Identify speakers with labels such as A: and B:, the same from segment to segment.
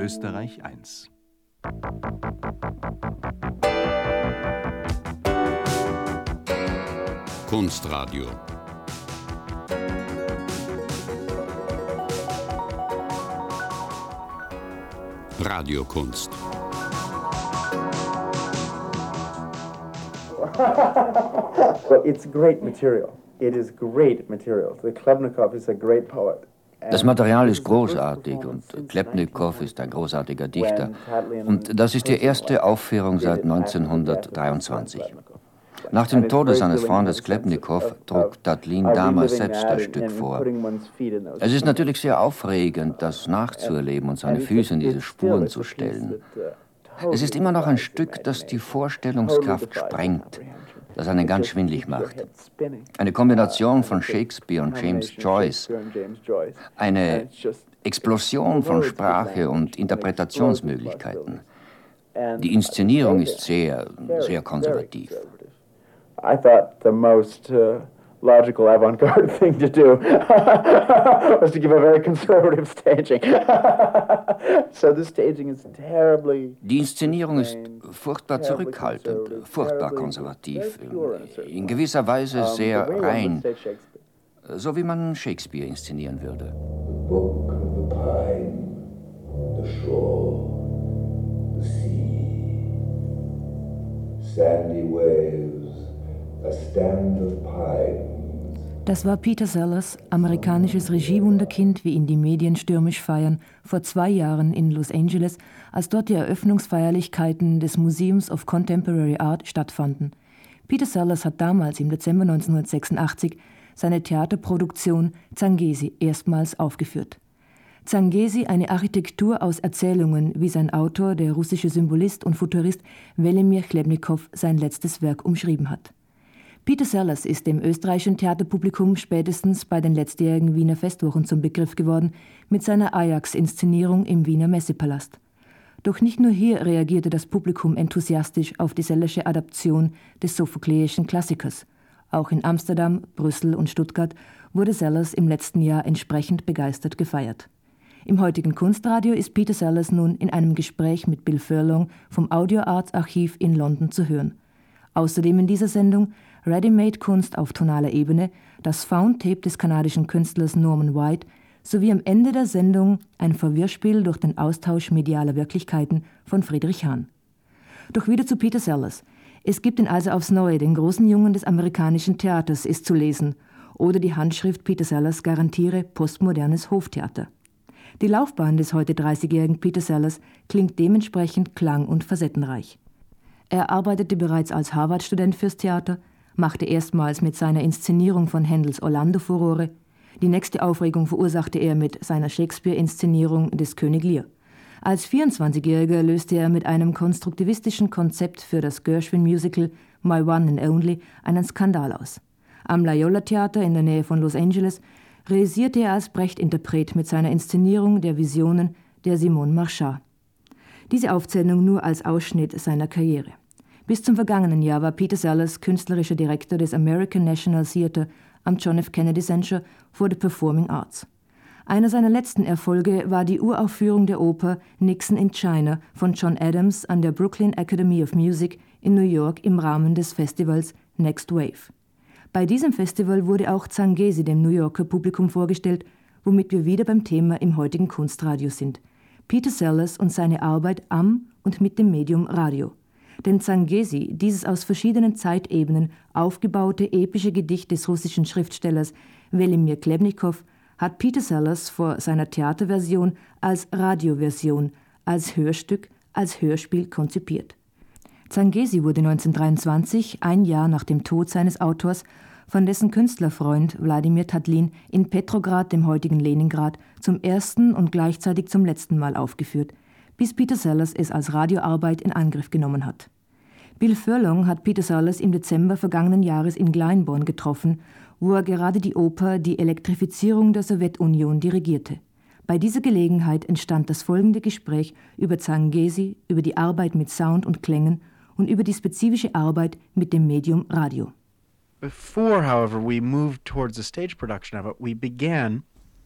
A: Österreich 1.
B: Kunstradio. Radiokunst.
C: So it's great material. It is great material. The Khlebnikov is a great poet.
D: Das Material ist großartig und Khlebnikov ist ein großartiger Dichter. Und das ist die erste Aufführung seit 1923. Nach dem Tode seines Freundes Khlebnikov trug Tatlin damals selbst das Stück vor. Es ist natürlich sehr aufregend, das nachzuerleben und seine Füße in diese Spuren zu stellen. Es ist immer noch ein Stück, das die Vorstellungskraft sprengt, das einen ganz schwindlig macht. Eine Kombination von Shakespeare und James Joyce. Eine Explosion von Sprache und Interpretationsmöglichkeiten. Die Inszenierung ist sehr, sehr konservativ.
C: I thought the most logical avant-garde thing to do was to give a very conservative staging. So the staging is terribly.
D: Die Inszenierung ist furchtbar zurückhaltend, furchtbar konservativ, in gewisser Weise sehr rein, so wie man Shakespeare inszenieren würde.
E: The book of the pine, the shore, the sea, sandy waves.
F: Das war Peter Sellers, amerikanisches Regiewunderkind, wie ihn die Medien stürmisch feiern, vor 2 Jahren in Los Angeles, als dort die Eröffnungsfeierlichkeiten des Museums of Contemporary Art stattfanden. Peter Sellers hat damals im Dezember 1986 seine Theaterproduktion Zangesi erstmals aufgeführt. Zangesi, eine Architektur aus Erzählungen, wie sein Autor, der russische Symbolist und Futurist Welimir Khlebnikov, sein letztes Werk umschrieben hat. Peter Sellers ist dem österreichischen Theaterpublikum spätestens bei den letztjährigen Wiener Festwochen zum Begriff geworden mit seiner Ajax-Inszenierung im Wiener Messepalast. Doch nicht nur hier reagierte das Publikum enthusiastisch auf die Sellersche Adaption des sophokleischen Klassikers. Auch in Amsterdam, Brüssel und Stuttgart wurde Sellers im letzten Jahr entsprechend begeistert gefeiert. Im heutigen Kunstradio ist Peter Sellers nun in einem Gespräch mit Bill Furlong vom Audio Arts Archiv in London zu hören. Außerdem in dieser Sendung Ready-Made-Kunst auf tonaler Ebene, das Found-Tape des kanadischen Künstlers Norman White sowie am Ende der Sendung ein Verwirrspiel durch den Austausch medialer Wirklichkeiten von Friedrich Hahn. Doch wieder zu Peter Sellers. Es gibt ihn also aufs Neue, den großen Jungen des amerikanischen Theaters ist zu lesen, oder die Handschrift Peter Sellers garantiere postmodernes Hoftheater. Die Laufbahn des heute 30-jährigen Peter Sellers klingt dementsprechend klang- und facettenreich. Er arbeitete bereits als Harvard-Student fürs Theater, machte erstmals mit seiner Inszenierung von Händels Orlando Furore. Die nächste Aufregung verursachte er mit seiner Shakespeare-Inszenierung des König Lear. Als 24-Jähriger löste er mit einem konstruktivistischen Konzept für das Gershwin-Musical My One and Only einen Skandal aus. Am Loyola-Theater in der Nähe von Los Angeles realisierte er als Brecht-Interpret mit seiner Inszenierung der Visionen der Simone Marchand. Diese Aufzählung nur als Ausschnitt seiner Karriere. Bis zum vergangenen Jahr war Peter Sellers künstlerischer Direktor des American National Theatre am John F. Kennedy Center for the Performing Arts. Einer seiner letzten Erfolge war die Uraufführung der Oper Nixon in China von John Adams an der Brooklyn Academy of Music in New York im Rahmen des Festivals Next Wave. Bei diesem Festival wurde auch Zangesi dem New Yorker Publikum vorgestellt, womit wir wieder beim Thema im heutigen Kunstradio sind. Peter Sellers und seine Arbeit am und mit dem Medium Radio. Denn Zangesi, dieses aus verschiedenen Zeitebenen aufgebaute epische Gedicht des russischen Schriftstellers Welimir Khlebnikov, hat Peter Sellers vor seiner Theaterversion als Radioversion, als Hörstück, als Hörspiel konzipiert. Zangesi wurde 1923, ein Jahr nach dem Tod seines Autors, von dessen Künstlerfreund Wladimir Tatlin in Petrograd, dem heutigen Leningrad, zum ersten und gleichzeitig zum letzten Mal aufgeführt, bis Peter Sellers es als Radioarbeit in Angriff genommen hat. Bill Furlong hat Peter Sellers im Dezember vergangenen Jahres in Glyndebourne getroffen, wo er gerade die Oper Die Elektrifizierung der Sowjetunion dirigierte. Bei dieser Gelegenheit entstand das folgende Gespräch über Zangesi, über die Arbeit mit Sound und Klängen und über die spezifische Arbeit mit dem Medium Radio.
G: Before, however, we moved towards the stage production of it, we began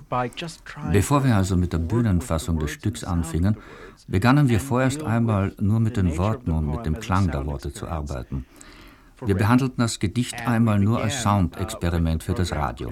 D: Bevor wir also mit der Bühnenfassung des Stücks anfingen, begannen wir vorerst einmal nur mit den Worten und mit dem Klang der Worte zu arbeiten. Wir behandelten das Gedicht einmal nur als Soundexperiment für das Radio.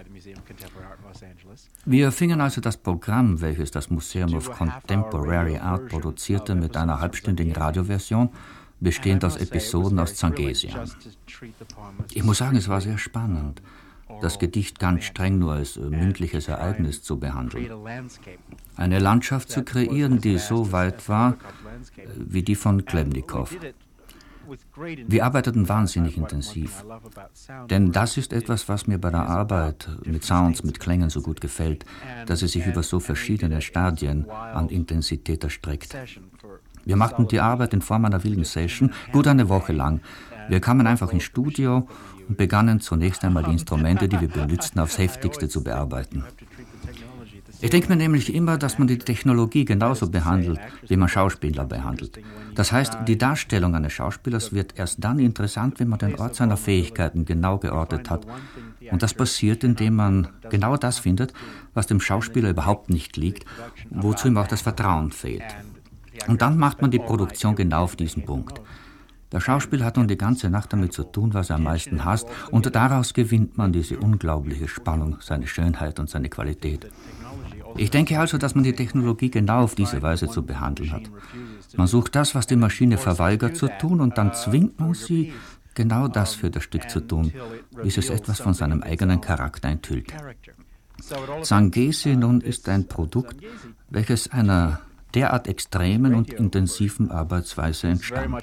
D: Wir fingen also das Programm, welches das Museum of Contemporary Art produzierte, mit einer halbstündigen Radioversion, bestehend aus Episoden aus Zangesi an. Ich muss sagen, es war sehr spannend, das Gedicht ganz streng nur als mündliches Ereignis zu behandeln. Eine Landschaft zu kreieren, die so weit war wie die von Khlebnikov. Wir arbeiteten wahnsinnig intensiv, denn das ist etwas, was mir bei der Arbeit mit Sounds, mit Klängen so gut gefällt, dass es sich über so verschiedene Stadien an Intensität erstreckt. Wir machten die Arbeit in Form einer wilden Session, gut eine Woche lang. Wir kamen einfach ins Studio und begannen zunächst einmal die Instrumente, die wir benützten, aufs Heftigste zu bearbeiten. Ich denke mir nämlich immer, dass man die Technologie genauso behandelt, wie man Schauspieler behandelt. Das heißt, die Darstellung eines Schauspielers wird erst dann interessant, wenn man den Ort seiner Fähigkeiten genau geortet hat. Und das passiert, indem man genau das findet, was dem Schauspieler überhaupt nicht liegt, wozu ihm auch das Vertrauen fehlt. Und dann macht man die Produktion genau auf diesen Punkt. Der Schauspieler hat nun die ganze Nacht damit zu tun, was er am meisten hasst, und daraus gewinnt man diese unglaubliche Spannung, seine Schönheit und seine Qualität. Ich denke also, dass man die Technologie genau auf diese Weise zu behandeln hat. Man sucht das, was die Maschine verweigert zu tun, und dann zwingt man sie, genau das für das Stück zu tun, bis es etwas von seinem eigenen Charakter enthüllt. Zangesi nun ist ein Produkt, welches einer derart extremen und intensiven Arbeitsweise entstammt.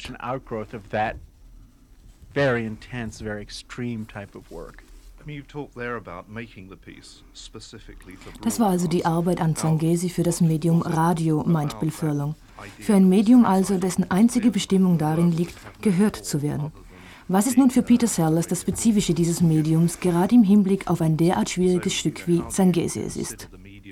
F: Das war also die Arbeit an Zangesi für das Medium Radio, meint Bill Furlong. Für ein Medium also, dessen einzige Bestimmung darin liegt, gehört zu werden. Was ist nun für Peter Sellers das Spezifische dieses Mediums, gerade im Hinblick auf ein derart schwieriges Stück wie Zangesi es ist?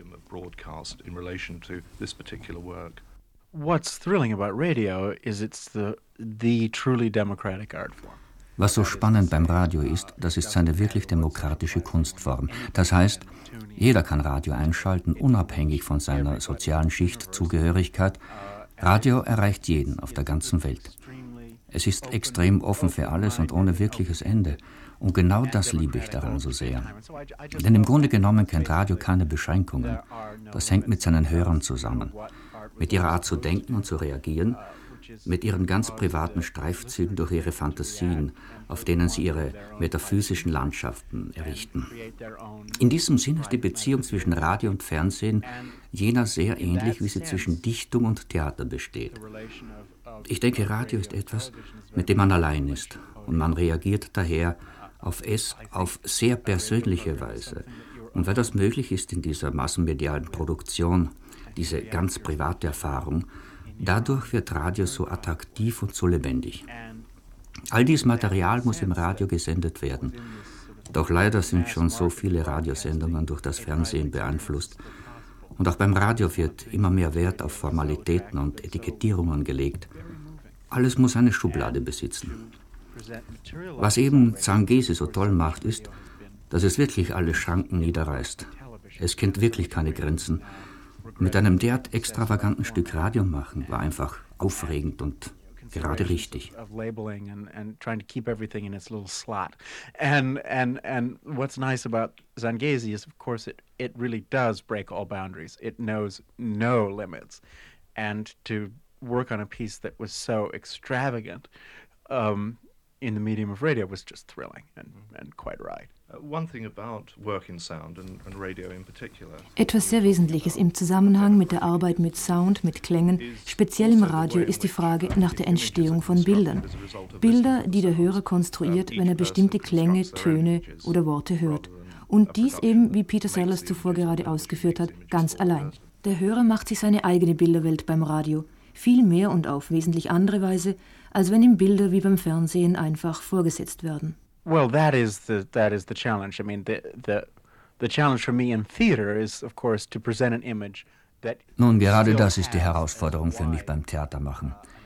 A: What's thrilling about radio is it's the truly democratic art form.
D: Was so spannend beim Radio ist, das ist seine wirklich demokratische Kunstform. Das heißt, jeder kann Radio einschalten, unabhängig von seiner sozialen Schichtzugehörigkeit. Radio erreicht jeden auf der ganzen Welt. Es ist extrem offen für alles und ohne wirkliches Ende. Und genau das liebe ich daran so sehr. Denn im Grunde genommen kennt Radio keine Beschränkungen. Das hängt mit seinen Hörern zusammen. Mit ihrer Art zu denken und zu reagieren, mit ihren ganz privaten Streifzügen durch ihre Fantasien, auf denen sie ihre metaphysischen Landschaften errichten. In diesem Sinn ist die Beziehung zwischen Radio und Fernsehen jener sehr ähnlich, wie sie zwischen Dichtung und Theater besteht. Ich denke, Radio ist etwas, mit dem man allein ist, und man reagiert daher auf es auf sehr persönliche Weise. Und weil das möglich ist in dieser massenmedialen Produktion, diese ganz private Erfahrung, dadurch wird Radio so attraktiv und so lebendig. All dieses Material muss im Radio gesendet werden. Doch leider sind schon so viele Radiosendungen durch das Fernsehen beeinflusst. Und auch beim Radio wird immer mehr Wert auf Formalitäten und Etikettierungen gelegt. Alles muss eine Schublade besitzen. Was eben Zangesi so toll macht, ist, dass es wirklich alle Schranken niederreißt. Es kennt wirklich keine Grenzen. Mit einem derart extravaganten Stück Radio machen war einfach aufregend und gerade richtig.
A: And what's nice about Zangesi is, of course, it really does break all boundaries. It knows no limits. And to work on a piece that was so extravagant in the medium of radio was just thrilling and quite right.
G: One thing about work in sound and radio in particular.
F: Etwas sehr Wesentliches im Zusammenhang mit der Arbeit mit Sound, mit Klängen, speziell im Radio, ist die Frage nach der Entstehung von Bildern. Bilder, die der Hörer konstruiert, wenn er bestimmte Klänge, Töne oder Worte hört. Und dies eben, wie Peter Sellers zuvor gerade ausgeführt hat, ganz allein. Der Hörer macht sich seine eigene Bilderwelt beim Radio. Viel mehr und auf wesentlich andere Weise, als wenn ihm Bilder wie beim Fernsehen einfach vorgesetzt werden.
A: Well, that is the challenge. I mean, the challenge for me in theater is, of course, to present an image that.
D: Nun, gerade das ist die Herausforderung für mich beim Theatermachen.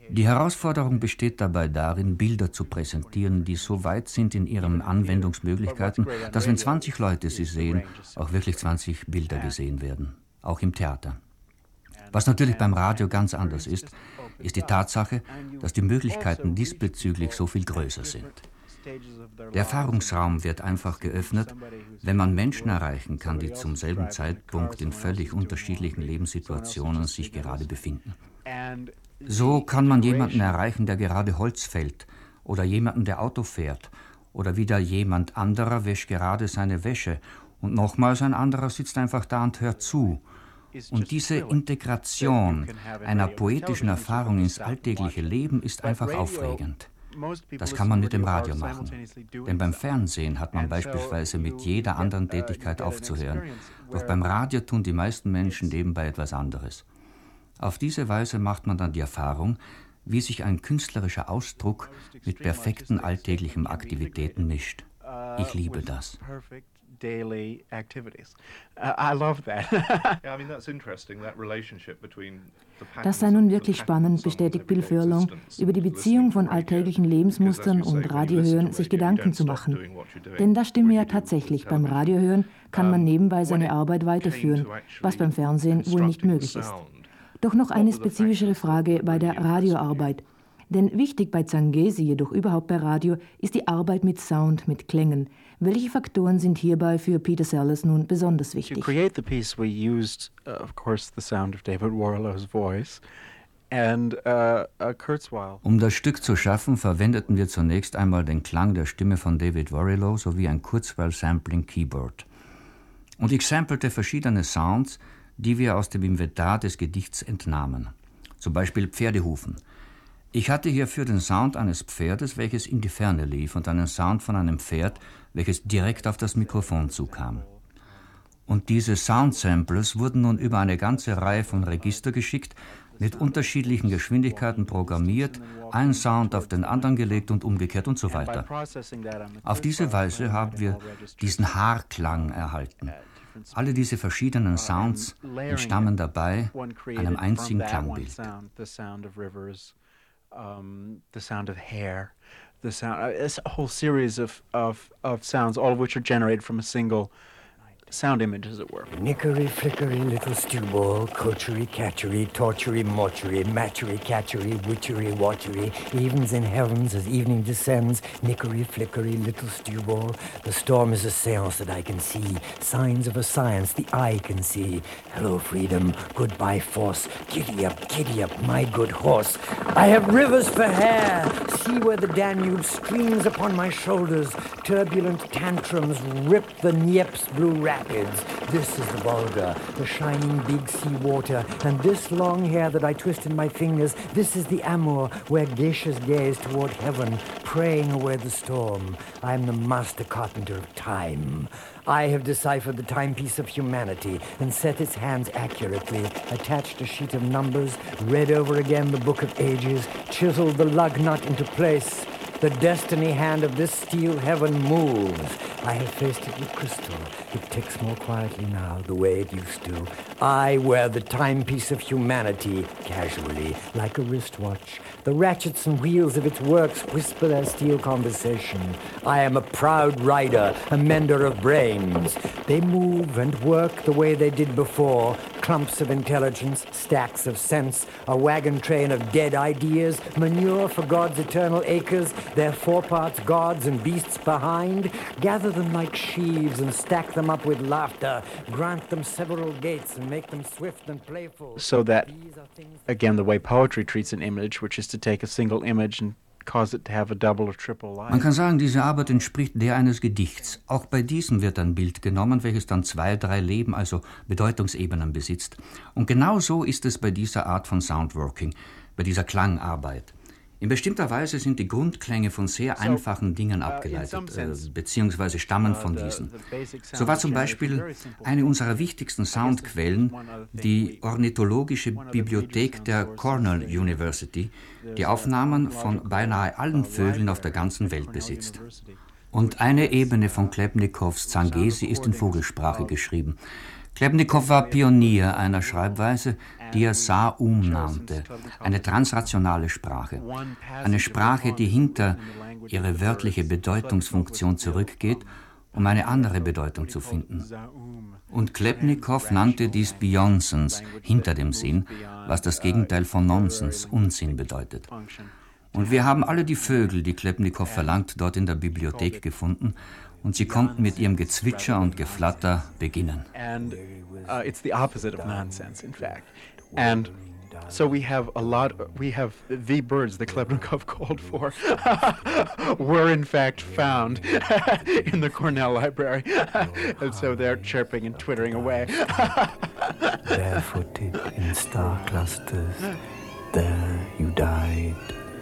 D: Die Herausforderung besteht dabei darin, Bilder zu präsentieren, die so weit sind in ihren Anwendungsmöglichkeiten, dass wenn 20 Leute sie sehen, auch wirklich 20 Bilder gesehen werden, auch im Theater. Was natürlich beim Radio ganz anders ist, ist die Tatsache, dass die Möglichkeiten diesbezüglich so viel größer sind. Der Erfahrungsraum wird einfach geöffnet, wenn man Menschen erreichen kann, die zum selben Zeitpunkt in völlig unterschiedlichen Lebenssituationen sich gerade befinden. So kann man jemanden erreichen, der gerade Holz fällt, oder jemanden, der Auto fährt, oder wieder jemand anderer wäscht gerade seine Wäsche und nochmals ein anderer sitzt einfach da und hört zu. Und diese Integration einer poetischen Erfahrung ins alltägliche Leben ist einfach aufregend. Das kann man mit dem Radio machen, denn beim Fernsehen hat man beispielsweise mit jeder anderen Tätigkeit aufzuhören. Doch beim Radio tun die meisten Menschen nebenbei etwas anderes. Auf diese Weise macht man dann die Erfahrung, wie sich ein künstlerischer Ausdruck mit perfekten alltäglichen Aktivitäten mischt. Ich liebe das.
A: Daily activities. I love that.
F: Das sei nun wirklich spannend, bestätigt Bill Furlong, über die Beziehung von alltäglichen Lebensmustern und Radiohören sich Gedanken zu machen. Denn das stimme ja tatsächlich. Beim Radiohören kann man nebenbei seine Arbeit weiterführen, was beim Fernsehen wohl nicht möglich ist. Doch noch eine spezifischere Frage bei der Radioarbeit. Denn wichtig bei Zanghesi, jedoch überhaupt bei Radio, ist die Arbeit mit Sound, mit Klängen. Welche Faktoren sind hierbei für Peter Sellers nun besonders wichtig?
A: To create the piece, we used, of course, the sound of David Warlow's voice and Kurzweil.
D: Um das Stück zu schaffen, verwendeten wir zunächst einmal den Klang der Stimme von David Warlow sowie ein Kurzweil-Sampling-Keyboard. Und ich sampelte verschiedene Sounds, die wir aus dem Inventar des Gedichts entnahmen. Zum Beispiel Pferdehufen. Ich hatte hierfür den Sound eines Pferdes, welches in die Ferne lief, und einen Sound von einem Pferd, welches direkt auf das Mikrofon zukam. Und diese Soundsamples wurden nun über eine ganze Reihe von Register geschickt, mit unterschiedlichen Geschwindigkeiten programmiert, ein Sound auf den anderen gelegt und umgekehrt und so weiter. Auf diese Weise haben wir diesen Haarklang erhalten. Alle diese verschiedenen Sounds entstammen dabei einem einzigen Klangbild.
A: The sound of hair, the sound, it's a whole series of sounds, all of which are generated from a single sound image, as it were.
H: Nickery, flickery, little stew ball, coachery, catchery, tortury, mortuary, matchery, catchery, witchery, watchery, evens in heavens as evening descends, nickery, flickery, little stew ball. The storm is a seance that I can see, signs of a science the eye can see. Hello, freedom, goodbye, force, giddy up, my good horse. I have rivers for hair, see where the Danube streams upon my shoulders, turbulent tantrums rip the Dniepr's blue rapids. This is the Volga, the shining big sea water, and this long hair that I twist in my fingers, this is the Amur, where geishas gaze toward heaven, praying away the storm. I am the master carpenter of time. I have deciphered the timepiece of humanity and set its hands accurately, attached a sheet of numbers, read over again the book of ages, chiseled the lug nut into place. The destiny hand of this steel heaven moves. I have faced it with crystal. It ticks more quietly now, the way it used to. I wear the timepiece of humanity casually, like a wristwatch. The ratchets and wheels of its works whisper their steel conversation. I am a proud rider, a mender of brains. They move and work the way they did before. Clumps of intelligence, stacks of sense, a wagon train of dead ideas, manure for God's eternal acres, their foreparts gods and beasts behind. Gather them like sheaves and stack them up with laughter. Grant them several gates and make them swift and playful.
A: So that, again, the way poetry treats an image, which is to take a single image and cause it to have a double or triple line.
D: Man kann sagen, diese Arbeit entspricht der eines Gedichts. Auch bei diesem wird ein Bild genommen, welches dann 2, 3 Leben, also Bedeutungsebenen besitzt. Und genau so ist es bei dieser Art von Soundworking, bei dieser Klangarbeit. In bestimmter Weise sind die Grundklänge von sehr einfachen Dingen abgeleitet, beziehungsweise stammen von diesen. So war zum Beispiel eine unserer wichtigsten Soundquellen die ornithologische Bibliothek der Cornell University, die Aufnahmen von beinahe allen Vögeln auf der ganzen Welt besitzt. Und eine Ebene von Chlebnikows Zanghesi ist in Vogelsprache geschrieben. Chlebnikow war Pionier einer Schreibweise,
I: die er Sa-Um nannte, eine transrationale Sprache. Eine Sprache, die hinter ihre wörtliche Bedeutungsfunktion zurückgeht, um eine andere Bedeutung zu finden. Und Khlebnikow nannte dies Beyonsens, hinter dem Sinn, was das Gegenteil von Nonsens, Unsinn bedeutet. Und wir haben alle die Vögel, die Khlebnikow verlangt, dort in der Bibliothek gefunden, und sie konnten mit ihrem Gezwitscher und Geflatter beginnen.
A: It's the opposite of nonsense, in fact. And so we have the birds that Khlebnikow called for were in fact found in the Cornell Library. And so they're chirping and twittering away.
H: Barefooted in star clusters, there you died.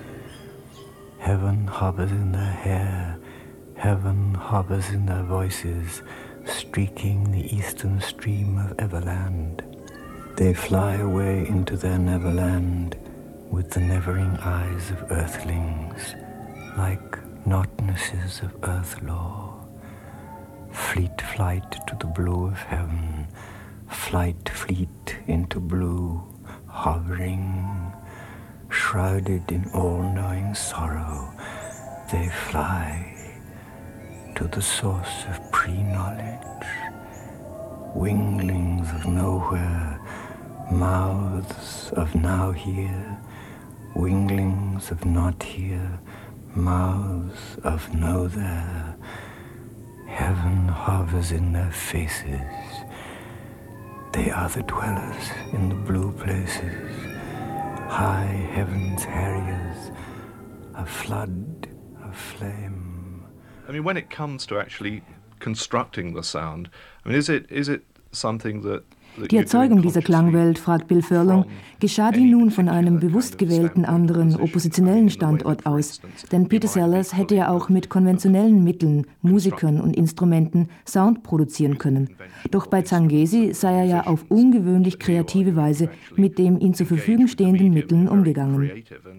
H: Heaven hovers in their hair, heaven hovers in their voices, streaking the eastern stream of Everland. They fly away into their Neverland with the nevering eyes of earthlings, like notnesses of earth lore. Fleet flight to the blue of heaven, flight fleet into blue, hovering, shrouded in all-knowing sorrow, they fly to the source of pre-knowledge. Winglings of nowhere, mouths of now here, winglings of not here, mouths of no there. Heaven hovers in their faces. They are the dwellers in the blue places. High heaven's harriers, a flood of flame.
G: I mean, when it comes to actually constructing the sound, I mean, is it something that
F: Die Erzeugung dieser Klangwelt, fragt Bill Furlong, geschah die nun von einem bewusst gewählten anderen, oppositionellen Standort aus? Denn Peter Sellers hätte ja auch mit konventionellen Mitteln, Musikern und Instrumenten Sound produzieren können. Doch bei Zangesi sei er ja auf ungewöhnlich kreative Weise mit den ihm zur Verfügung stehenden Mitteln umgegangen.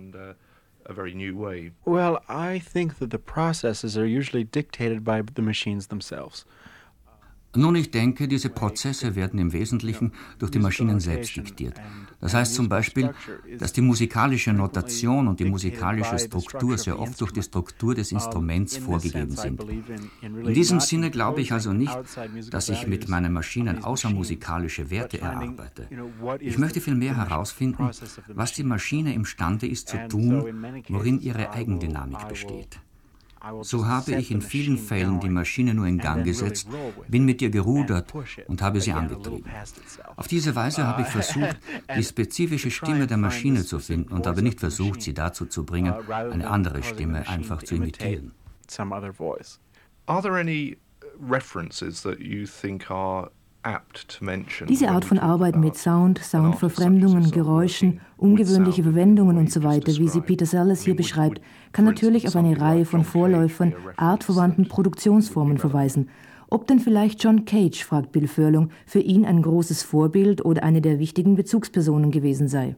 A: Well, I think that the processes are usually dictated by the machines themselves.
I: Nun, ich denke, diese Prozesse werden im Wesentlichen durch die Maschinen selbst diktiert. Das heißt zum Beispiel, dass die musikalische Notation und die musikalische Struktur sehr oft durch die Struktur des Instruments vorgegeben sind. In diesem Sinne glaube ich also nicht, dass ich mit meinen Maschinen außermusikalische Werte erarbeite. Ich möchte vielmehr herausfinden, was die Maschine imstande ist zu tun, worin ihre Eigendynamik besteht. So habe ich in vielen Fällen die Maschine nur in Gang gesetzt, bin mit ihr gerudert und habe sie angetrieben. Auf diese Weise habe ich versucht, die spezifische Stimme der Maschine zu finden und habe nicht versucht, sie dazu zu bringen, eine andere Stimme einfach zu imitieren.
G: Are there any references that you think are
F: Diese Art von Arbeit mit Sound, Soundverfremdungen, Geräuschen, ungewöhnliche Verwendungen usw., wie sie Peter Sellers hier beschreibt, kann natürlich auf eine Reihe von Vorläufern artverwandten Produktionsformen verweisen. Ob denn vielleicht John Cage, fragt Bill Furlong, für ihn ein großes Vorbild oder eine der wichtigen Bezugspersonen gewesen sei.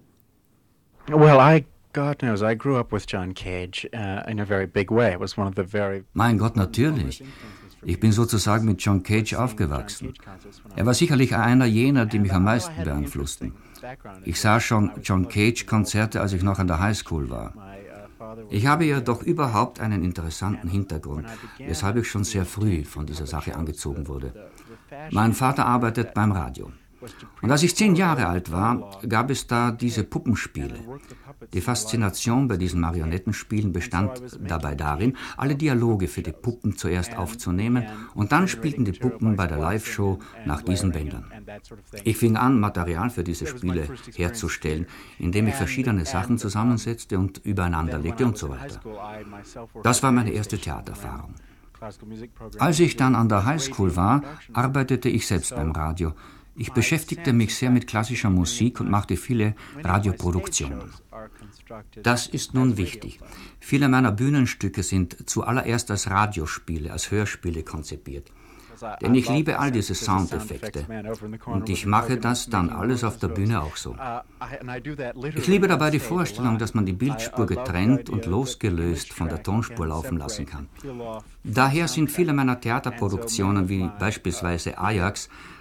A: God knows, I grew up with John Cage in a very big way. It was one of the very...
I: Mein Gott, natürlich. Ich bin sozusagen mit John Cage aufgewachsen. Er war sicherlich einer jener, die mich am meisten beeinflussten. Ich sah schon John Cage-Konzerte, als ich noch an der Highschool war. Ich habe ja doch überhaupt einen interessanten Hintergrund, weshalb ich schon sehr früh von dieser Sache angezogen wurde. Mein Vater arbeitet beim Radio. Und als ich 10 Jahre alt war, gab es da diese Puppenspiele. Die Faszination bei diesen Marionettenspielen bestand dabei darin, alle Dialoge für die Puppen zuerst aufzunehmen und dann spielten die Puppen bei der Live-Show nach diesen Bändern. Ich fing an, Material für diese Spiele herzustellen, indem ich verschiedene Sachen zusammensetzte und übereinander legte und so weiter. Das war meine erste Theatererfahrung. Als ich dann an der Highschool war, arbeitete ich selbst beim Radio. Ich beschäftigte mich sehr mit klassischer Musik und machte viele Radioproduktionen. Das ist nun wichtig. Viele meiner Bühnenstücke sind zuallererst als Radiospiele, als Hörspiele konzipiert. Denn ich liebe all diese Soundeffekte und ich mache das dann alles auf der Bühne auch so. Ich liebe dabei die Vorstellung, dass man die Bildspur getrennt und losgelöst von der Tonspur laufen lassen kann. Daher sind viele meiner Theaterproduktionen, wie beispielsweise Ajax,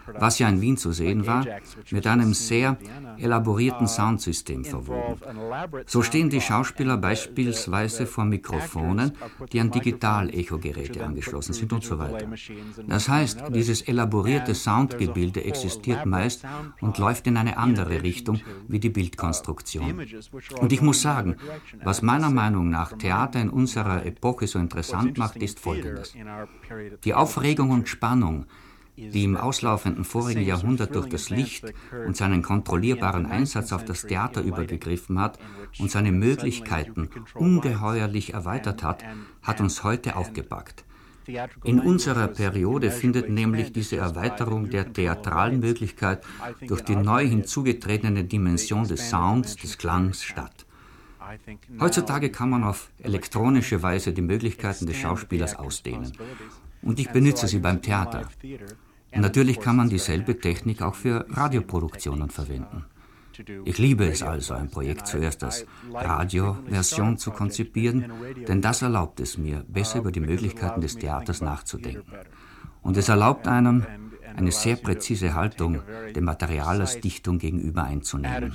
I: was ja in Wien zu sehen war, mit einem sehr elaborierten Soundsystem verwoben. So stehen die Schauspieler beispielsweise vor Mikrofonen, die an Digital-Echo-Geräte angeschlossen sind und so weiter. Das heißt, dieses elaborierte Soundgebilde existiert meist und läuft in eine andere Richtung wie die Bildkonstruktion. Und ich muss sagen, was meiner Meinung nach Theater in unserer Epoche so interessant macht, ist Folgendes. Die Aufregung und Spannung, die im auslaufenden vorigen Jahrhundert durch das Licht und seinen kontrollierbaren Einsatz auf das Theater übergegriffen hat und seine Möglichkeiten ungeheuerlich erweitert hat, hat uns heute auch gepackt. In unserer Periode findet nämlich diese Erweiterung der theatralen Möglichkeit durch die neu hinzugetretene Dimension des Sounds, des Klangs statt. Heutzutage kann man auf elektronische Weise die Möglichkeiten des Schauspielers ausdehnen. Und ich benutze sie beim Theater. Und natürlich kann man dieselbe Technik auch für Radioproduktionen verwenden. Ich liebe es also, ein Projekt zuerst als Radioversion zu konzipieren, denn das erlaubt es mir, besser über die Möglichkeiten des Theaters nachzudenken. Und es erlaubt einem, eine sehr präzise Haltung dem Material als Dichtung gegenüber einzunehmen.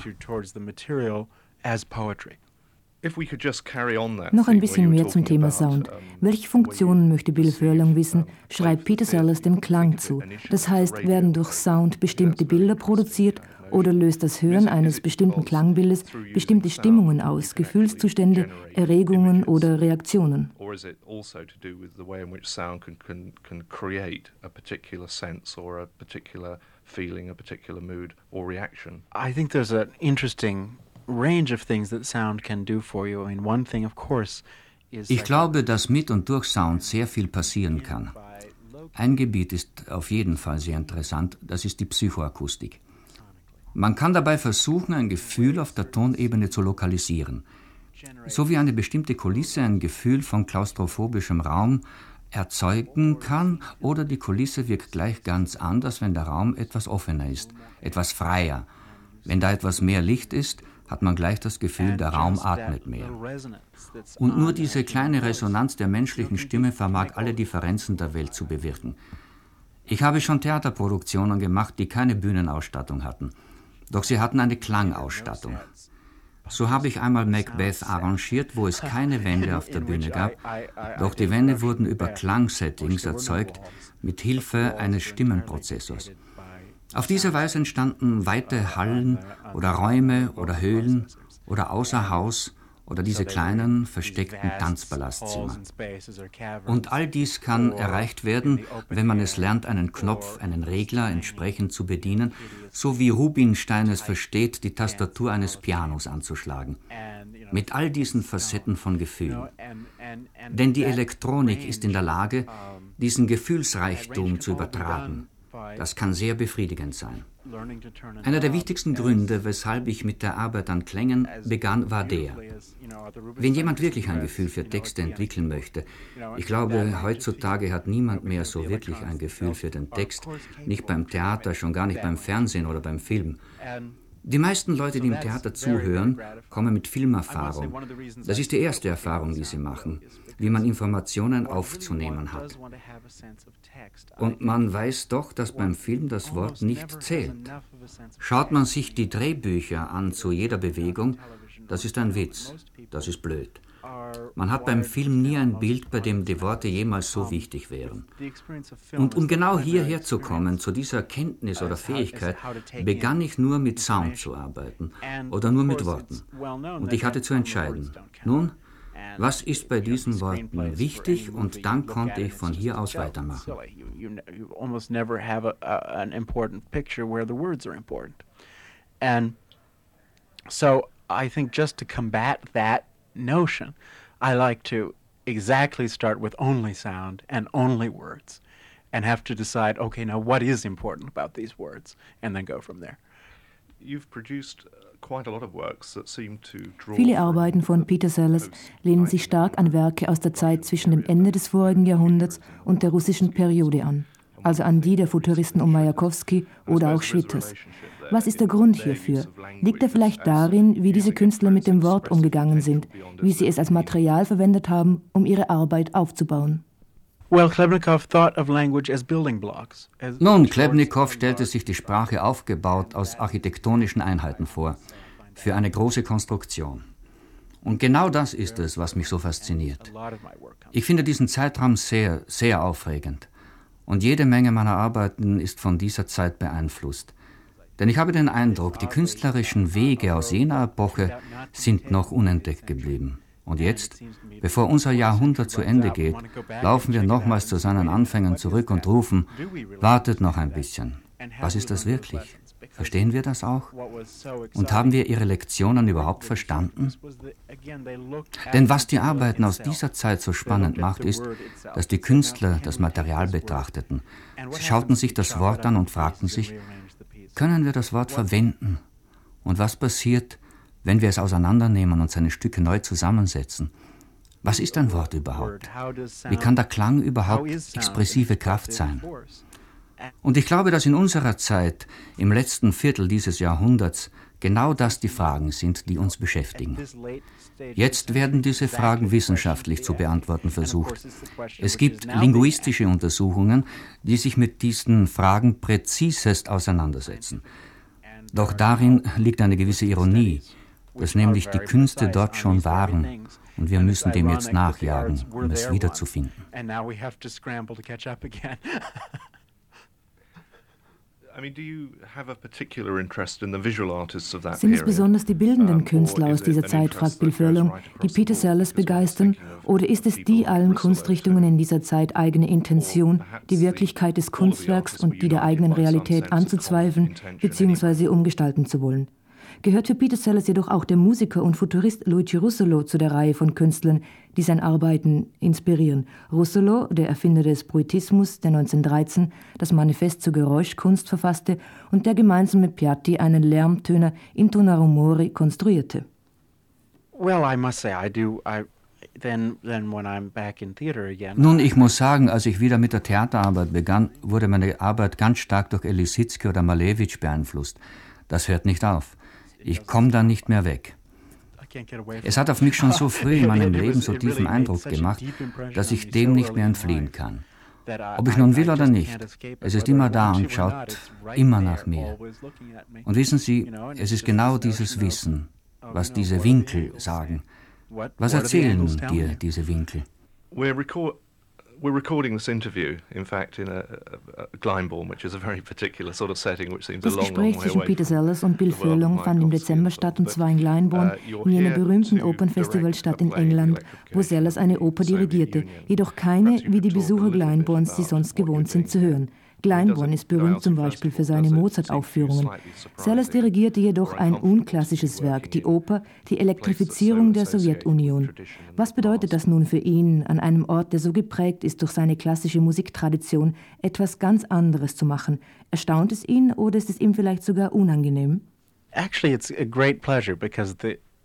F: Noch ein bisschen mehr zum Thema Sound. Welche Funktionen möchte Bill Furlong wissen, schreibt Peter Sellers dem Klang zu. Das heißt, werden durch Sound bestimmte Bilder produziert oder löst das Hören eines bestimmten Klangbildes bestimmte Stimmungen aus, Gefühlszustände, Erregungen oder Reaktionen?
A: I think there's an interesting range of things that sound can do for you. I mean, one thing, of course, is
I: Ich glaube, dass mit und durch Sound sehr viel passieren kann. Ein Gebiet ist auf jeden Fall sehr interessant, das ist die Psychoakustik. Man kann dabei versuchen, ein Gefühl auf der Tonebene zu lokalisieren. So wie eine bestimmte Kulisse ein Gefühl von klaustrophobischem Raum erzeugen kann, oder die Kulisse wirkt gleich ganz anders, wenn der Raum etwas offener ist, etwas freier. Wenn da etwas mehr Licht ist, hat man gleich das Gefühl, der Raum atmet mehr. Und nur diese kleine Resonanz der menschlichen Stimme vermag alle Differenzen der Welt zu bewirken. Ich habe schon Theaterproduktionen gemacht, die keine Bühnenausstattung hatten. Doch sie hatten eine Klangausstattung. So habe ich einmal Macbeth arrangiert, wo es keine Wände auf der Bühne gab, doch die Wände wurden über Klangsettings erzeugt, mit Hilfe eines Stimmenprozessors. Auf diese Weise entstanden weite Hallen oder Räume oder Höhlen oder außer Haus oder diese kleinen, versteckten Tanzpalastzimmer. Und all dies kann erreicht werden, wenn man es lernt, einen Knopf, einen Regler entsprechend zu bedienen, so wie Rubinstein es versteht, die Tastatur eines Pianos anzuschlagen. Mit all diesen Facetten von Gefühlen. Denn die Elektronik ist in der Lage, diesen Gefühlsreichtum zu übertragen. Das kann sehr befriedigend sein. Einer der wichtigsten Gründe, weshalb ich mit der Arbeit an Klängen begann, war der: Wenn jemand wirklich ein Gefühl für Texte entwickeln möchte, ich glaube, heutzutage hat niemand mehr so wirklich ein Gefühl für den Text, nicht beim Theater, schon gar nicht beim Fernsehen oder beim Film. Die meisten Leute, die im Theater zuhören, kommen mit Filmerfahrung. Das ist die erste Erfahrung, die sie machen, wie man Informationen aufzunehmen hat. Und man weiß doch, dass beim Film das Wort nicht zählt. Schaut man sich die Drehbücher an zu jeder Bewegung, das ist ein Witz, das ist blöd. Man hat beim Film nie ein Bild, bei dem die Worte jemals so wichtig wären. Und um genau hierher zu kommen, zu dieser Kenntnis oder Fähigkeit, begann ich nur mit Sound zu arbeiten oder nur mit Worten. Und ich hatte zu entscheiden, nun, was ist bei diesen Worten wichtig, und dann konnte ich von hier aus weitermachen.
A: You almost never have an important picture where the words are important. And so I think just to combat that notion, I like to exactly start with only sound and only words and have to decide, okay, now what is important about these words, and then go from there.
G: You've produced quite a lot of works that seem to draw.
F: Viele Arbeiten von Peter Sellers lehnen sich stark an Werke aus der Zeit zwischen dem Ende des vorigen Jahrhunderts und der russischen Periode an, also an die der Futuristen um Majakowski oder auch Schwitters. Was ist der Grund hierfür? Liegt er vielleicht darin, wie diese Künstler mit dem Wort umgegangen sind, wie sie es als Material verwendet haben, um ihre Arbeit aufzubauen?
A: Well, Chlebnikov thought of language as building blocks.
I: Nun, Chlebnikov stellte sich die Sprache aufgebaut aus architektonischen Einheiten vor, für eine große Konstruktion. Und genau das ist es, was mich so fasziniert. Ich finde diesen Zeitraum sehr, sehr aufregend. Und jede Menge meiner Arbeiten ist von dieser Zeit beeinflusst. Denn ich habe den Eindruck, die künstlerischen Wege aus jener Epoche sind noch unentdeckt geblieben. Und jetzt, bevor unser Jahrhundert zu Ende geht, laufen wir nochmals zu seinen Anfängen zurück und rufen, wartet noch ein bisschen. Was ist das wirklich? Verstehen wir das auch? Und haben wir ihre Lektionen überhaupt verstanden? Denn was die Arbeiten aus dieser Zeit so spannend macht, ist, dass die Künstler das Material betrachteten. Sie schauten sich das Wort an und fragten sich, können wir das Wort verwenden? Und was passiert, wenn wir es auseinandernehmen und seine Stücke neu zusammensetzen? Was ist ein Wort überhaupt? Wie kann der Klang überhaupt expressive Kraft sein? Und ich glaube, dass in unserer Zeit, im letzten Viertel dieses Jahrhunderts, genau das die Fragen sind, die uns beschäftigen. Jetzt werden diese Fragen wissenschaftlich zu beantworten versucht. Es gibt linguistische Untersuchungen, die sich mit diesen Fragen präzisest auseinandersetzen. Doch darin liegt eine gewisse Ironie, dass nämlich die Künste dort schon waren und wir müssen dem jetzt nachjagen, um es wiederzufinden.
F: Sind es besonders die bildenden Künstler aus dieser Zeit, fragt Bill Furlong, die Peter Sellers begeistern, oder ist es die allen Kunstrichtungen in dieser Zeit eigene Intention, die Wirklichkeit des Kunstwerks und die der eigenen Realität anzuzweifeln bzw. umgestalten zu wollen? Gehört für Peter Sellers jedoch auch der Musiker und Futurist Luigi Russolo zu der Reihe von Künstlern, die sein Arbeiten inspirieren. Russolo, der Erfinder des Bruitismus, der 1913 das Manifest zur Geräuschkunst verfasste und der gemeinsam mit Piatti einen Lärmtöner Intona Rumori konstruierte.
A: Well, I must say, I do. Then when I'm back in theater again.
I: Nun, ich muss sagen, als ich wieder mit der Theaterarbeit begann, wurde meine Arbeit ganz stark durch Lissitzky oder Malevich beeinflusst. Das hört nicht auf. Ich komme da nicht mehr weg. Es hat auf mich schon so früh in meinem Leben so tiefen Eindruck gemacht, dass ich dem nicht mehr entfliehen kann. Ob ich nun will oder nicht, es ist immer da und schaut immer nach mir. Und wissen Sie, es ist genau dieses Wissen, was diese Winkel sagen. Was erzählen dir diese Winkel?
G: We're recording this interview, in fact, in a Glyndebourne, which is a very particular sort of setting, which seems a long, long way away.
F: Das Gespräch zwischen Peter Sellers und Bill Furlong fand im Dezember statt, und zwar in Glyndebourne, in jener berühmten Opernfestivalstadt in England, wo Sellers eine Oper dirigierte, jedoch keine, wie die Besucher Glyndebournes sie sonst gewohnt sind zu hören. Glyndebourne ist berühmt zum Beispiel für seine Mozart-Aufführungen. Sellers dirigierte jedoch ein unklassisches Werk, die Oper Die Elektrifizierung der Sowjetunion. Was bedeutet das nun für ihn, an einem Ort, der so geprägt ist durch seine klassische Musiktradition, etwas ganz anderes zu machen? Erstaunt es ihn oder ist es ihm vielleicht sogar unangenehm?
A: Actually, it's a great pleasure because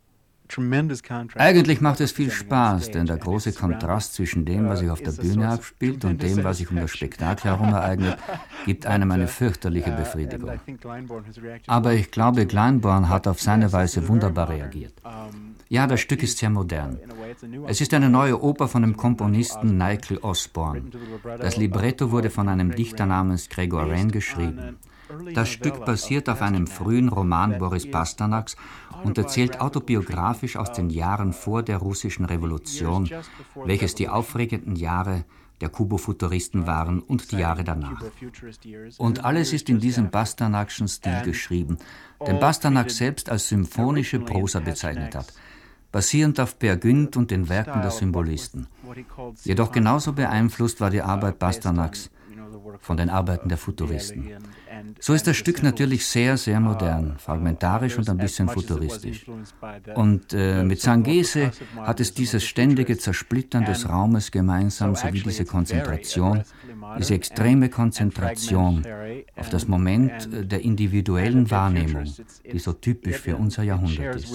I: Eigentlich macht es viel Spaß, denn der große Kontrast zwischen dem, was sich auf der Bühne abspielt, und dem, was sich um das Spektakel herum ereignet, gibt einem eine fürchterliche Befriedigung. Aber ich glaube, Glyndebourne hat auf seine Weise wunderbar reagiert. Ja, das Stück ist sehr modern. Es ist eine neue Oper von dem Komponisten Nigel Osborne. Das Libretto wurde von einem Dichter namens Gregor Wren geschrieben. Das Stück basiert auf einem frühen Roman Boris Pasternaks und erzählt autobiografisch aus den Jahren vor der russischen Revolution, welches die aufregenden Jahre der Kubo-Futuristen waren und die Jahre danach. Und alles ist in diesem Pasternakschen Stil geschrieben, den Pasternak selbst als symphonische Prosa bezeichnet hat, basierend auf Peer Gynt und den Werken der Symbolisten. Jedoch genauso beeinflusst war die Arbeit Pasternaks von den Arbeiten der Futuristen. So ist das Stück natürlich sehr, sehr modern, fragmentarisch und ein bisschen futuristisch. Und mit Zanghese hat es dieses ständige Zersplittern des Raumes gemeinsam, sowie diese Konzentration, diese extreme Konzentration auf das Moment der individuellen Wahrnehmung, die so typisch für unser Jahrhundert ist.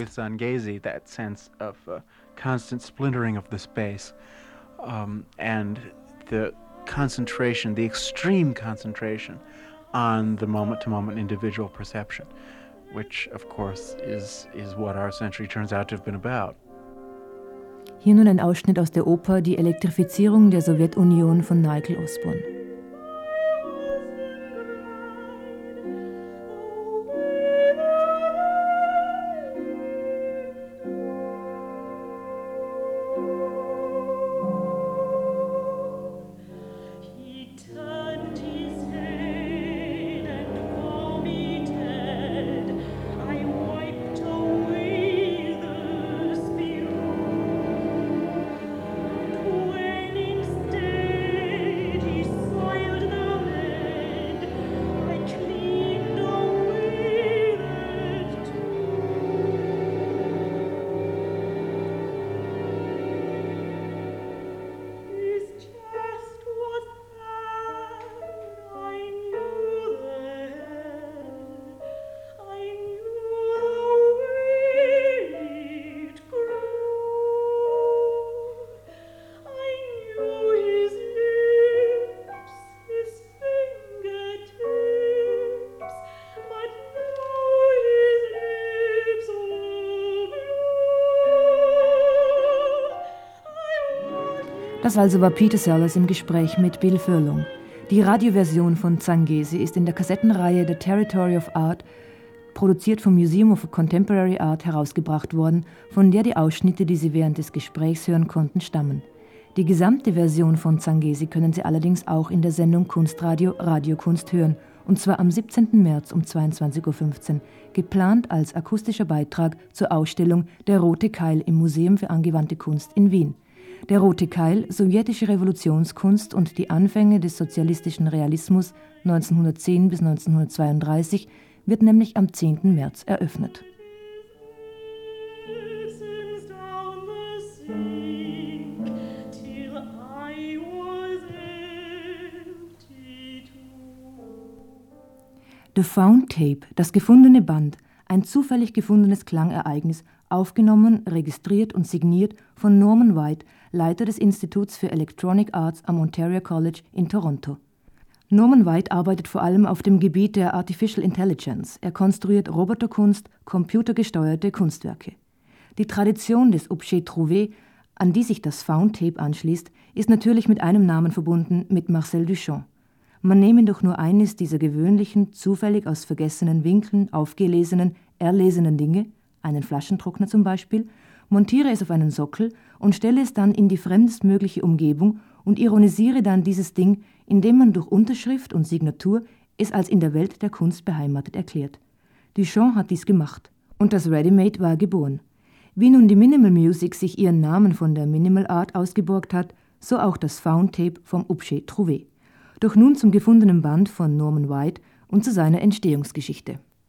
A: Concentration, the extreme concentration on the moment-to-moment individual perception, which, of course, is what our century turns out to have been about.
F: Hier nun ein Ausschnitt aus der Oper Die Elektrifizierung der Sowjetunion von Nigel Osborne. Das also war Peter Sellers im Gespräch mit Bill Furlong. Die Radioversion von Zangesi ist in der Kassettenreihe The Territory of Art, produziert vom Museum of Contemporary Art, herausgebracht worden, von der die Ausschnitte, die Sie während des Gesprächs hören konnten, stammen. Die gesamte Version von Zangesi können Sie allerdings auch in der Sendung Kunstradio Radiokunst hören, und zwar am 17. März um 22.15 Uhr, geplant als akustischer Beitrag zur Ausstellung Der rote Keil im Museum für angewandte Kunst in Wien. Der rote Keil, sowjetische Revolutionskunst und die Anfänge des sozialistischen Realismus 1910 bis 1932 wird nämlich am 10. März eröffnet. The Found Tape, das gefundene Band, ein zufällig gefundenes Klangereignis, aufgenommen, registriert und signiert von Norman White, Leiter des Instituts für Electronic Arts am Ontario College in Toronto. Norman White arbeitet vor allem auf dem Gebiet der Artificial Intelligence. Er konstruiert Roboterkunst, computergesteuerte Kunstwerke. Die Tradition des Objet trouvé, an die sich das Found Tape anschließt, ist natürlich mit einem Namen verbunden, mit Marcel Duchamp. Man nehme doch nur eines dieser gewöhnlichen, zufällig aus vergessenen Winkeln aufgelesenen, erlesenen Dinge, einen Flaschentrockner zum Beispiel, montiere es auf einen Sockel und stelle es dann in die fremdestmögliche Umgebung und ironisiere dann dieses Ding, indem man durch Unterschrift und Signatur es als in der Welt der Kunst beheimatet erklärt. Duchamp hat dies gemacht und das Ready-Made war geboren. Wie nun die Minimal Music sich ihren Namen von der Minimal Art ausgeborgt hat, so auch das Found Tape vom Objet trouvé. Doch nun zum gefundenen Band von Norman White und zu seiner Entstehungsgeschichte.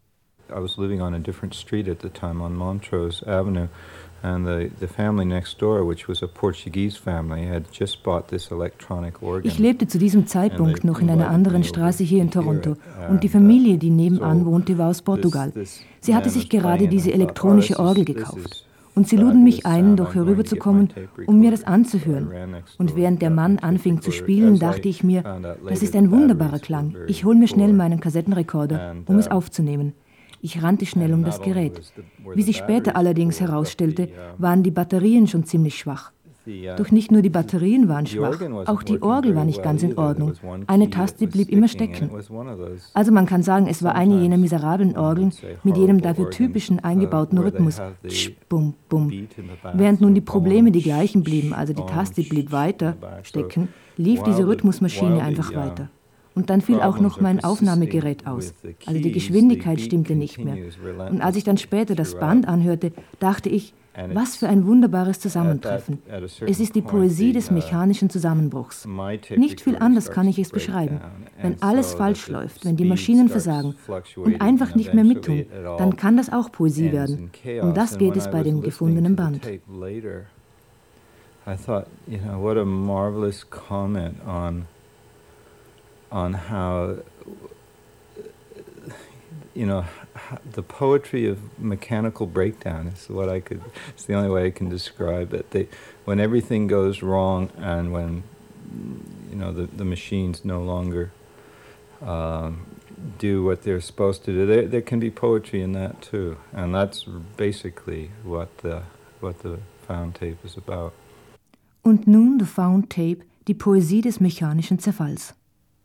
J: I was living on a different street at the time on Montrose Avenue, and the family next door, which was a Portuguese family, had just bought this electronic organ.
F: Ich lebte zu diesem Zeitpunkt noch in einer anderen Straße hier in Toronto und die Familie, die nebenan wohnte, war aus Portugal. Sie hatte sich gerade diese elektronische Orgel gekauft. Und sie luden mich ein, doch herüberzukommen, um mir das anzuhören. Und während der Mann anfing zu spielen, dachte ich mir, das ist ein wunderbarer Klang. Ich hole mir schnell meinen Kassettenrekorder, um es aufzunehmen. Ich rannte schnell um das Gerät. Wie sich später allerdings herausstellte, waren die Batterien schon ziemlich schwach. Doch nicht nur die Batterien waren schwach, auch die Orgel war nicht ganz in Ordnung. Eine Taste blieb immer stecken. Also man kann sagen, es war eine jener miserablen Orgeln mit jedem dafür typischen eingebauten Rhythmus. Tsch, bum, bum. Während nun die Probleme die gleichen blieben, also die Taste blieb weiter stecken, lief diese Rhythmusmaschine einfach weiter. Und dann fiel auch noch mein Aufnahmegerät aus. Also die Geschwindigkeit stimmte nicht mehr. Und als ich dann später das Band anhörte, dachte ich, was für ein wunderbares Zusammentreffen. Es ist die Poesie des mechanischen Zusammenbruchs. Nicht viel anders kann ich es beschreiben. Wenn alles falsch läuft, wenn die Maschinen versagen und einfach nicht mehr mittun, dann kann das auch Poesie werden. Um das geht es bei dem gefundenen Band.
J: I thought, what a marvelous comment on how, the poetry of mechanical breakdown is what it's the only way I can describe it. When everything goes wrong and when, the machines no longer do what they're supposed to do, there can be poetry in that too. And that's basically what the Found Tape is about.
F: Und nun The Found Tape, die Poesie des mechanischen Zerfalls.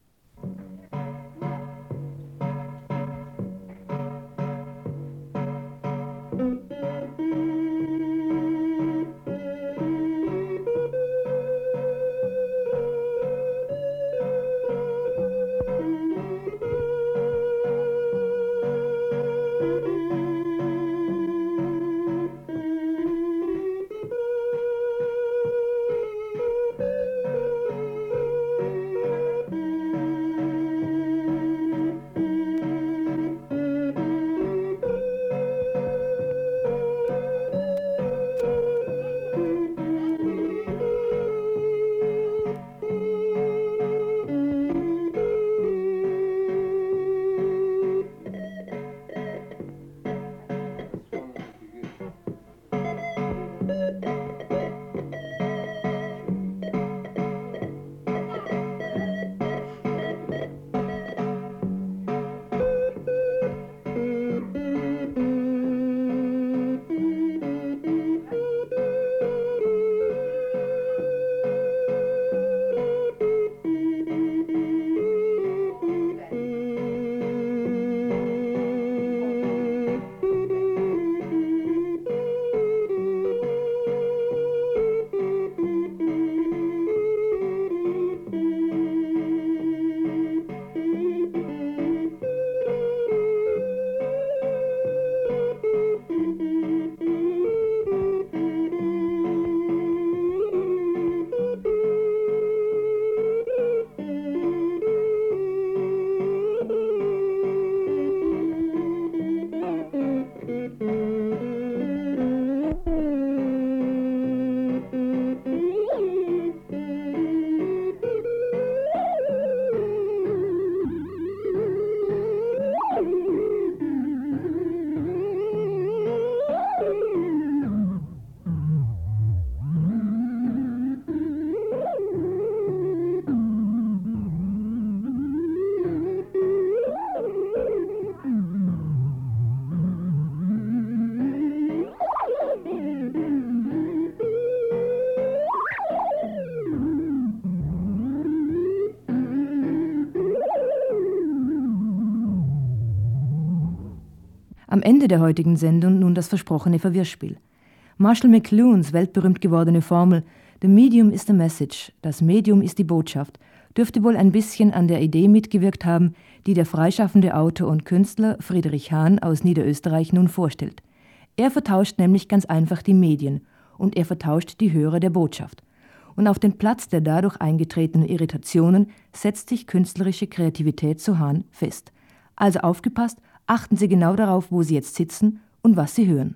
F: Am Ende der heutigen Sendung nun das versprochene Verwirrspiel. Marshall McLuhans weltberühmt gewordene Formel „The medium is the message", das Medium ist die Botschaft, dürfte wohl ein bisschen an der Idee mitgewirkt haben, die der freischaffende Autor und Künstler Friedrich Hahn aus Niederösterreich nun vorstellt. Er vertauscht nämlich ganz einfach die Medien und er vertauscht die Hörer der Botschaft. Und auf den Platz der dadurch eingetretenen Irritationen setzt sich künstlerische Kreativität zu Hahn fest. Also aufgepasst, achten Sie genau darauf, wo Sie jetzt sitzen und was Sie hören.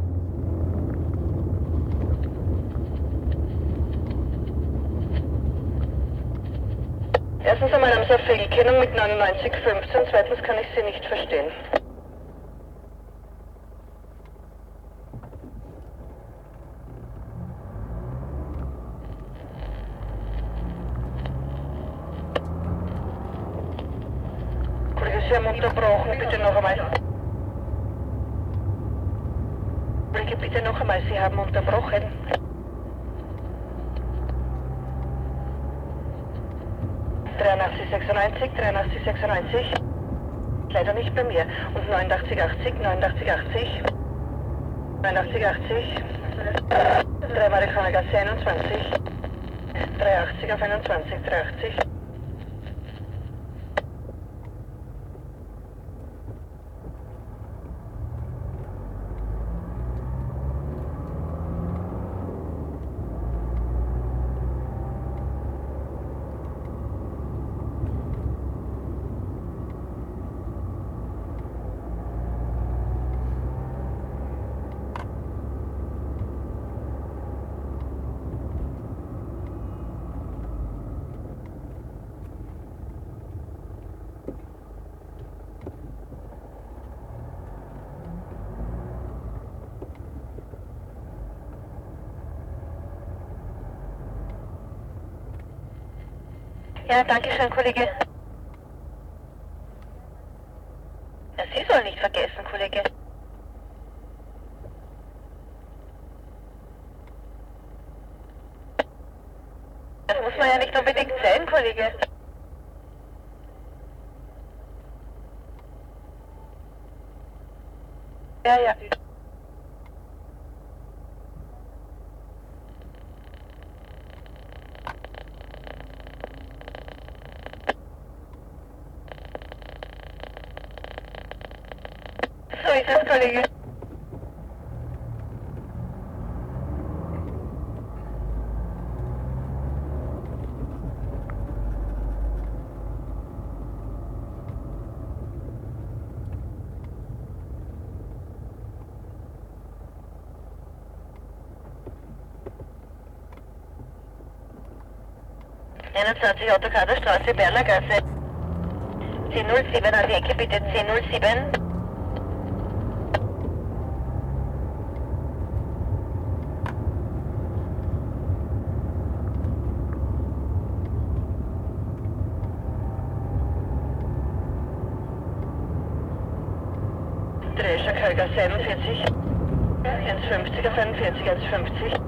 K: Erstens einmal haben Sie eine Fehlkennung mit 9915, zweitens kann ich Sie nicht verstehen. Kollege, Sie haben unterbrochen, bitte noch einmal. Kollege, bitte noch einmal, Sie haben unterbrochen. ...8396, 8396, leider nicht bei mir. Und 8980, 8980, 8980, 3 Marikanergasse 21, 380 auf 21, 380. Ja, danke schön, Kollege. Ja, Sie sollen nicht vergessen, Kollege. unbedingt sein, Kollege. Ja. So ist es, Kollege. Autokaderstraße, Berlergasse. 1007 an die Ecke, bitte 1007. Drescher Kölgasse 41. 1,50 auf 41, 1,50.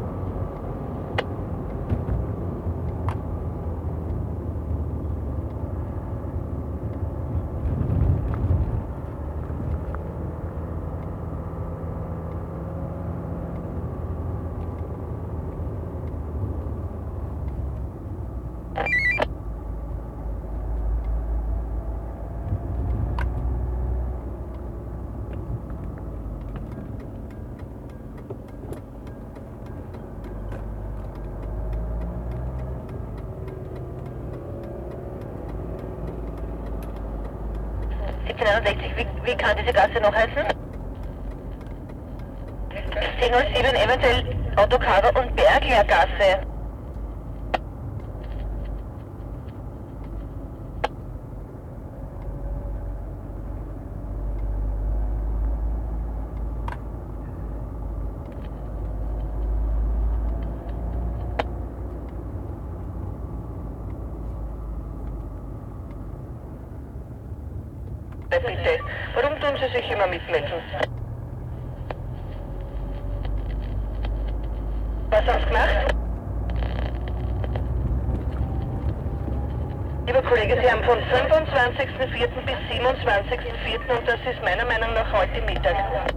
K: Wie kann diese Gasse noch heißen? 1007 eventuell Autokader und Berglehrgasse. Bitte, warum tun Sie sich immer mitmelden? Was haben Sie gemacht? Lieber Kollege, Sie haben von 25.04. bis 27.04. und das ist meiner Meinung nach heute Mittag.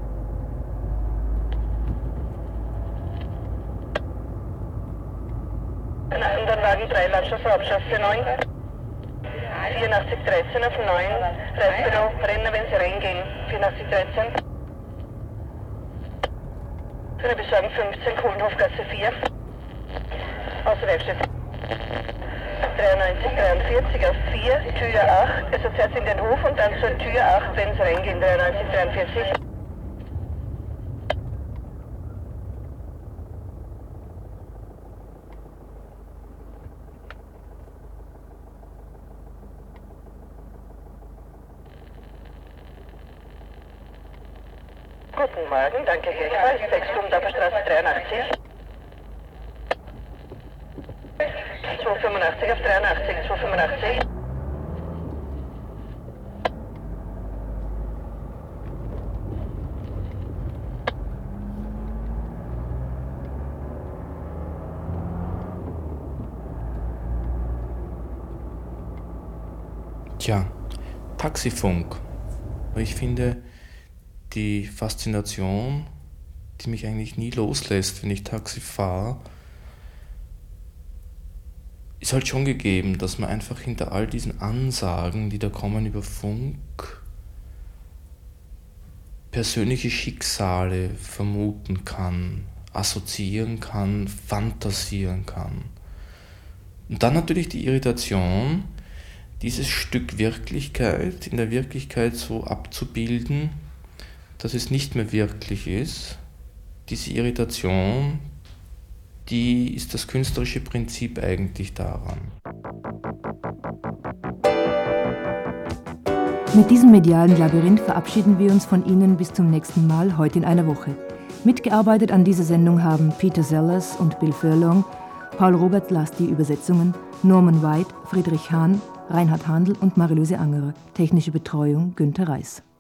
K: Und dann Wagen 3, Landstraße, Hauptstraße 9. 8413 auf 9, Reisbüro, Renner, wenn Sie reingehen, 8413. Für eine Besorgung 15, Kohlenhofgasse 4. Außer Werkstatt. 9343 auf 4, Tür 8, also zuerst in den Hof und dann zur Tür 8, wenn Sie reingehen, 9343. Guten Morgen, danke gleichfalls. 6 Umdorfer Straße 83. 285 auf 83, 285.
L: Tja, Taxifunk. Ich finde, die Faszination, die mich eigentlich nie loslässt, wenn ich Taxi fahre, ist halt schon gegeben, dass man einfach hinter all diesen Ansagen, die da kommen über Funk, persönliche Schicksale vermuten kann, assoziieren kann, fantasieren kann. Und dann natürlich die Irritation, dieses Stück Wirklichkeit in der Wirklichkeit so abzubilden, dass es nicht mehr wirklich ist. Diese Irritation, die ist das künstlerische Prinzip eigentlich daran.
F: Mit diesem medialen Labyrinth verabschieden wir uns von Ihnen bis zum nächsten Mal, heute in einer Woche. Mitgearbeitet an dieser Sendung haben Peter Sellers und Bill Furlong, Paul Robert las die Übersetzungen, Norman White, Friedrich Hahn, Reinhard Handl und Marie-Louise Angerer. Technische Betreuung Günther Reis.